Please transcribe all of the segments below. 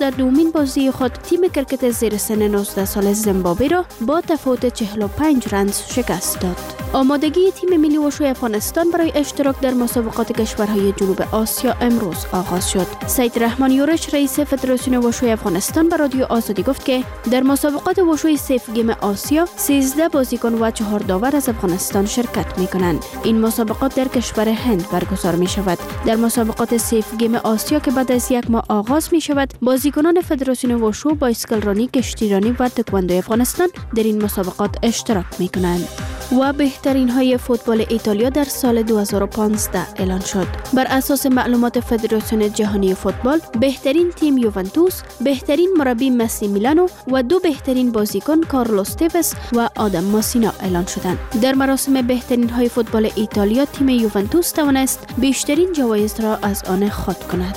در دومین بازی خود تیم کرکت زیر سن 19 سال زیمبابوه را با تفاوت 45 رنز شکست داد. آمادگی تیم ملی وشوی افغانستان برای اشتراک در مسابقات کشورهای جنوب آسیا امروز آغاز شد. سید رحمان یورش رئیس فدراسیون وشوی افغانستان به رادیو آزادی گفت که در مسابقات وشوی سیف گیم آسیا 13 بازیکن و 4 داور از افغانستان شرکت می‌کنند. این مسابقات در کشور هند برگزار می‌شود. در مسابقات سیف گیم آسیا که بعد از یک ماه آغاز می‌شود، بازیکنان فدراسیون وشو، بایسکلرانی، کشتیرانی و تکواندو افغانستان در این مسابقات اشتراک می‌کنند. و بهترین های فوتبال ایتالیا در سال 2015 اعلان شد. بر اساس معلومات فدراسیون جهانی فوتبال، بهترین تیم یوونتوس، بهترین مربی مسی میلانو و 2 بهترین بازیکن کارلوس تیوس و آدم ماسینا اعلان شدند. در مراسم بهترین های فوتبال ایتالیا، تیم یوونتوس توانست بیشترین جوایز را از آن خود کند.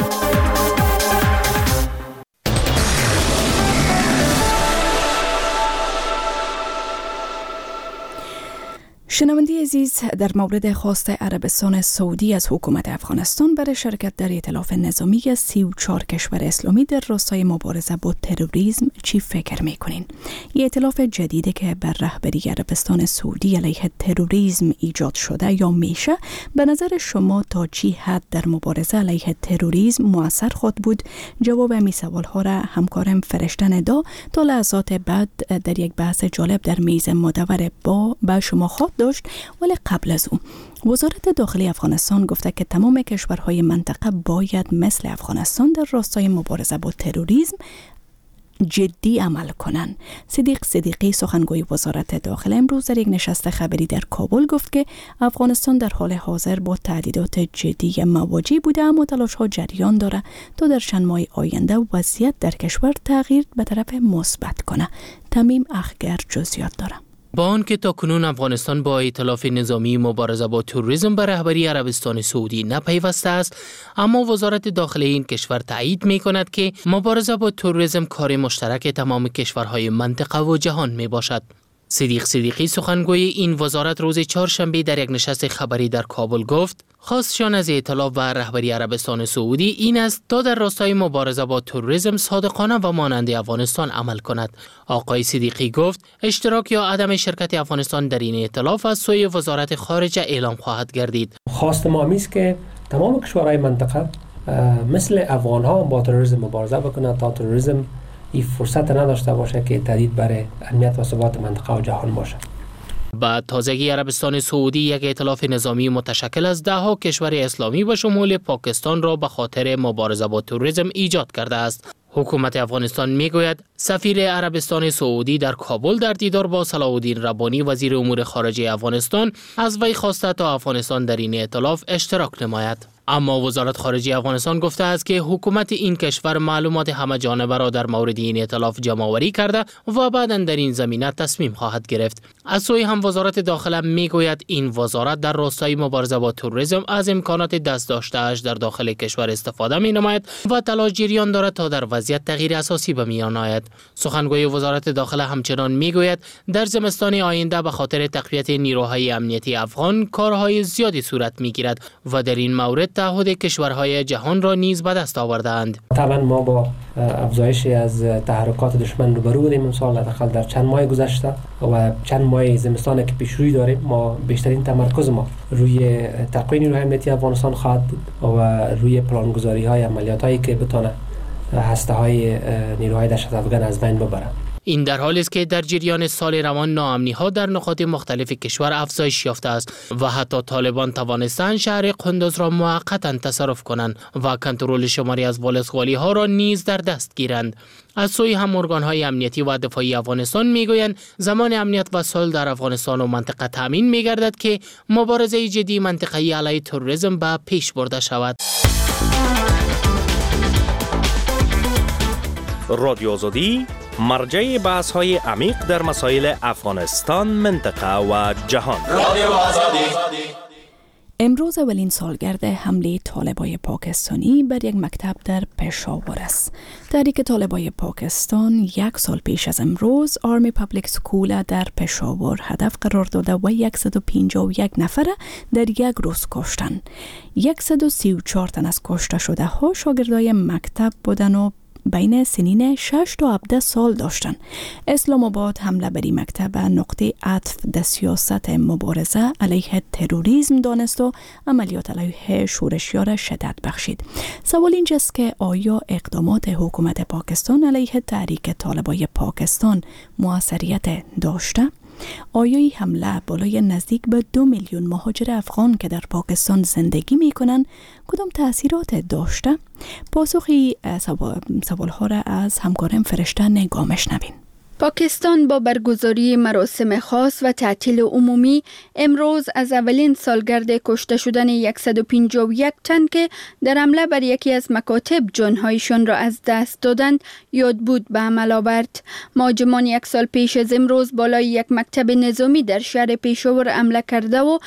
شنونده عزیز، در مورد خواست عربستان سعودی از حکومت افغانستان برای شرکت در ائتلاف نظامی 34 کشور اسلامی در راستای مبارزه با تروریسم چی فکر میکنین؟ این ائتلاف جدیدی که بر رهبری عربستان سعودی علیه تروریسم ایجاد شده یا میشه، به نظر شما تا چی حد در مبارزه علیه تروریسم مؤثر خود بود؟ جواب همین سوالها را همکارم فرشته ندا تا لحظات بعد در یک بحث جالب در میز مدور با شما خواهد داشت. ولی قبل از او وزارت داخلی افغانستان گفته که تمام کشورهای منطقه باید مثل افغانستان در راستای مبارزه با تروریسم جدی عمل کنند. صدیق صدیقی سخنگوی وزارت داخله امروز در یک نشست خبری در کابل گفت که افغانستان در حال حاضر با تهدیدات جدی مواجه بوده، اما تلاش‌ها جریان داره تا در چند ماه آینده وضعیت در کشور تغییر به طرف مثبت کنه. تمیم اخگر جزئیات داره. با آنکه تاکنون افغانستان با ائتلاف نظامی مبارزه با تروریسم به رهبری عربستان سعودی نپیوسته است، اما وزارت داخله این کشور تایید می‌کند که مبارزه با تروریسم کار مشترک تمام کشورهای منطقه و جهان میباشد. صدیق صدیقی سخنگوی این وزارت روز چهارشنبه در یک نشست خبری در کابل گفت خواستشان از ائتلاف و رهبری عربستان سعودی این است تا در راستای مبارزه با تروریسم صادقانه و مانند افغانستان عمل کند. آقای صدیقی گفت اشتراک یا عدم شرکت افغانستان در این ائتلاف از سوی وزارت خارجه اعلام خواهد گردید. خواست ما است که تمام کشورهای منطقه مثل افغان‌ها با تروریسم مبارزه بکنند تا تروریسم این فرصت نداشته باشه که تهدید برای امنیت و ثبات منطقه و جهان باشه. بعد تازگی عربستان سعودی یک ائتلاف نظامی متشکل از 10 کشور اسلامی به شمول پاکستان را به خاطر مبارزه با تروریسم ایجاد کرده است. حکومت افغانستان میگوید سفیر عربستان سعودی در کابل در دیدار با صلاح الدین ربانی وزیر امور خارجه افغانستان از وی خواسته تا افغانستان در این ائتلاف اشتراک نماید. اما وزارت خارجه افغانستان گفته است که حکومت این کشور معلومات همه جانبه را در مورد این ائتلاف جمع‌آوری کرده و بعداً در این زمینه تصمیم خواهد گرفت. از سوی هم وزارت داخله میگوید این وزارت در راستای مبارزه با تروریسم از امکانات دست داشته‌اش در داخل کشور استفاده می‌نماید و تلاش جریان دارد تا در وضعیت تغییر اساسی به میان آید. سخنگوی وزارت داخله همچنان میگوید در زمستان آینده به خاطر تقویت نیروهای امنیتی افغان کارهای زیادی صورت می‌گیرد و در این مورد تعهد کشورهای جهان را نیز به دست آوردند. طبعا ما با افزایش از تحرکات دشمن روبرو بودیم امسال، حداقل در چند ماه گذشته و چند ماه زمستان که پیش روی داریم. ما بیشترین تمرکز ما روی تقویت نیروهای امنیتی افغانستان خواهد بود و روی پلانگذاری‌های عملیاتایی که بتونه هسته‌های نیروهای دهشت افغان از بین ببرند. این در حالی است که در جریان سال روان ناامنی‌ها در نقاط مختلف کشور افزایش یافته است و حتی طالبان توانستند شهر قندوز را موقتا تصرف کنند و کنترل شماری از ولسوالی‌ها را نیز در دست گیرند. از سوی هم ارگان‌های امنیتی و دفاعی افغانستان میگویند زمان امنیت و صلح در افغانستان و منطقه تامین می‌گردد که مبارزه جدی منطقه‌ای علیه تروریسم به پیش برده شود. رادیو آزادی مرجع بحث‌های عمیق در مسائل افغانستان، منطقه و جهان. رادیو آزادی. امروز اولین سالگرد حمله طالبای پاکستانی بر یک مکتب در پشاور است. تحریک طالبای پاکستان 1 سال پیش از امروز آرمی پابلیک سکول در پشاور هدف قرار داده و 151 نفر در یک روز کشتن. 134 تن از کشته شده ها شاگردای مکتب بودن و بین سنین 6 تا 17 سال داشتند. اسلام آباد حمله بر این مکتب نقطه عطف در سیاست مبارزه علیه تروریسم دانست و عملیات علیه شورشیان را شدت بخشید. سوال اینجاست که آیا اقدامات حکومت پاکستان علیه تحریک طالبای پاکستان موثریت داشته؟ آیا این حمله بالای نزدیک به 2 میلیون مهاجر افغان که در پاکستان زندگی می کنند کدام تأثیرات داشته؟ پاسخی سوالها را از همکارم فرشته نگاه شنوین. پاکستان با برگزاری مراسم خاص و تعطیل عمومی امروز از اولین سالگرد کشته شدن 151 تن که در حمله بر یکی از مکاتب جانهایشان را از دست دادند یاد بود به عمل آورد. مهاجمان 1 سال پیش از امروز بالای یک مکتب نظامی در شهر پشاور حمله کرده و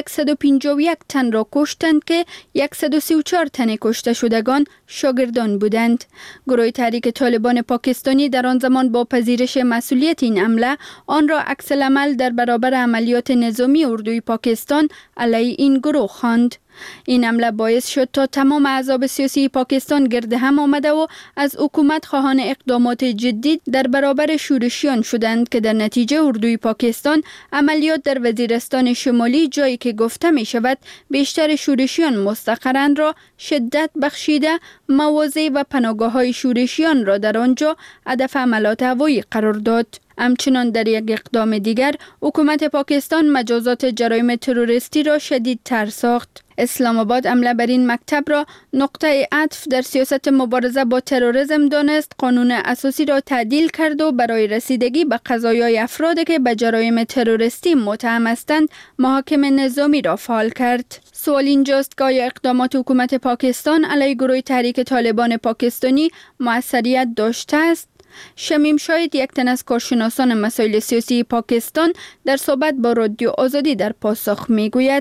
151 تن را کشتند که 134 تن کشته شدگان شاگردان بودند. گروه تحریک طالبان پاکستانی در آن زمان با پذیرش مسئولیت این حمله آن را عکس العمل در برابر عملیات نظامی اردوی پاکستان علیه این گروه خواند. این حمله باعث شد تا تمام احزاب سیاسی پاکستان گرد هم آمده و از حکومت خواهان اقدامات جدی در برابر شورشیان شدند که در نتیجه اردوی پاکستان عملیات در وزیرستان شمالی جایی که گفته می شود بیشتر شورشیان مستقرند را شدت بخشیده مواضع و پناهگاه‌های شورشیان را در آنجا هدف حملات هوایی قرار داد. همچنان در یک اقدام دیگر حکومت پاکستان مجازات جرایم تروریستی را شدیدتر ساخت. اسلام آباد حمله بر این مکتب را نقطه عطف در سیاست مبارزه با تروریسم دانست، قانون اساسی را تعدیل کرد و برای رسیدگی به قضایای افرادی که به جرایم تروریستی متهم هستند محاکم نظامی را فعال کرد. سوال اینجاست که آیا اقدامات حکومت پاکستان علیه گروه تحریک طالبان پاکستانی موثریت داشته است؟ شمیم شاید یک تن از کارشناسان مسائل سیاسی پاکستان در صحبت با رادیو آزادی در پاسخ میگوید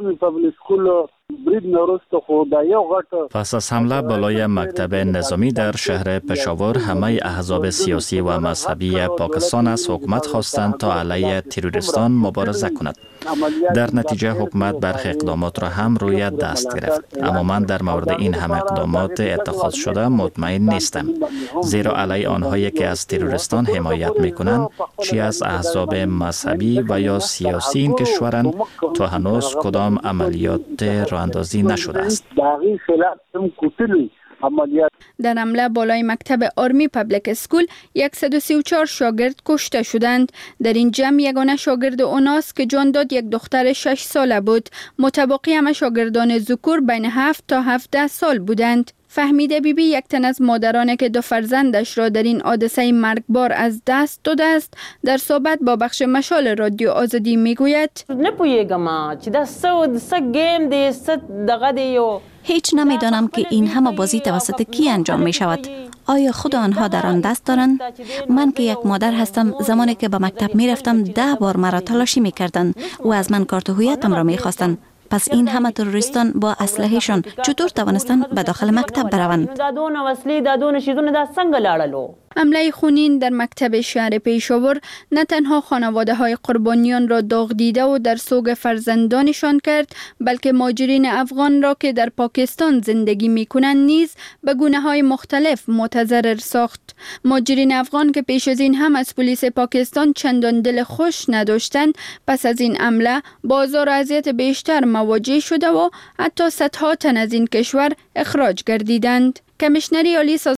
پس از حمله بالای مکتب نظامی در شهر پشاور همه احزاب سیاسی و مذهبی پاکستان از حکومت خواستند تا علیه تروریستان مبارزه کند. در نتیجه حکومت برخی اقدامات را هم روی دست گرفت، اما من در مورد این هم اقدامات اتخاذ شده مطمئن نیستم، زیرا علیه آنهایی که از تروریستان حمایت میکنند چی از احزاب مذهبی و یا سیاسی این کشورند تا هنوز کدام عملیات راه‌اندازی نشده است. در حمله بالای مکتب آرمی پبلیک اسکول 134 شاگرد کشته شدند. در این جمع یگانه شاگرد اوناس که جان داد یک دختر 6 ساله بود. متبقی همه شاگردان ذکور بین 7 تا 17 سال بودند. فهمیده بیبی یک تن از مادرانه که 2 فرزندش را در این حادثه مرگبار از دست داده است در صحبت با بخش مشال رادیو آزادی میگوید هیچ نمیدانم که این همه بازی توسط کی انجام می شود. آیا خود آنها در آن دست دارند؟ من که یک مادر هستم، زمانی که به مکتب می رفتم 10 بار مرا تلاشی می کردند و از من کارت هویتم را می خواستند. پس این همه تروریستان با اسلحه‌شان چطور توانستند به داخل مکتب بروند؟ حمله خونین در مکتب شهر پشاور نه تنها خانواده‌های قربانیان را داغ دیده و در سوگ فرزندانشان کرد، بلکه مهاجرین افغان را که در پاکستان زندگی می‌کنند نیز به گونه‌های مختلف متضرر ساخت. مهاجرین افغان که پیش از این هم از پلیس پاکستان چندان دل خوش نداشتند، پس از این حمله با آزار و اذیت بیشتر مواجه شده و حتی صدها تن از این کشور اخراج گردیدند. کمیشنری عالی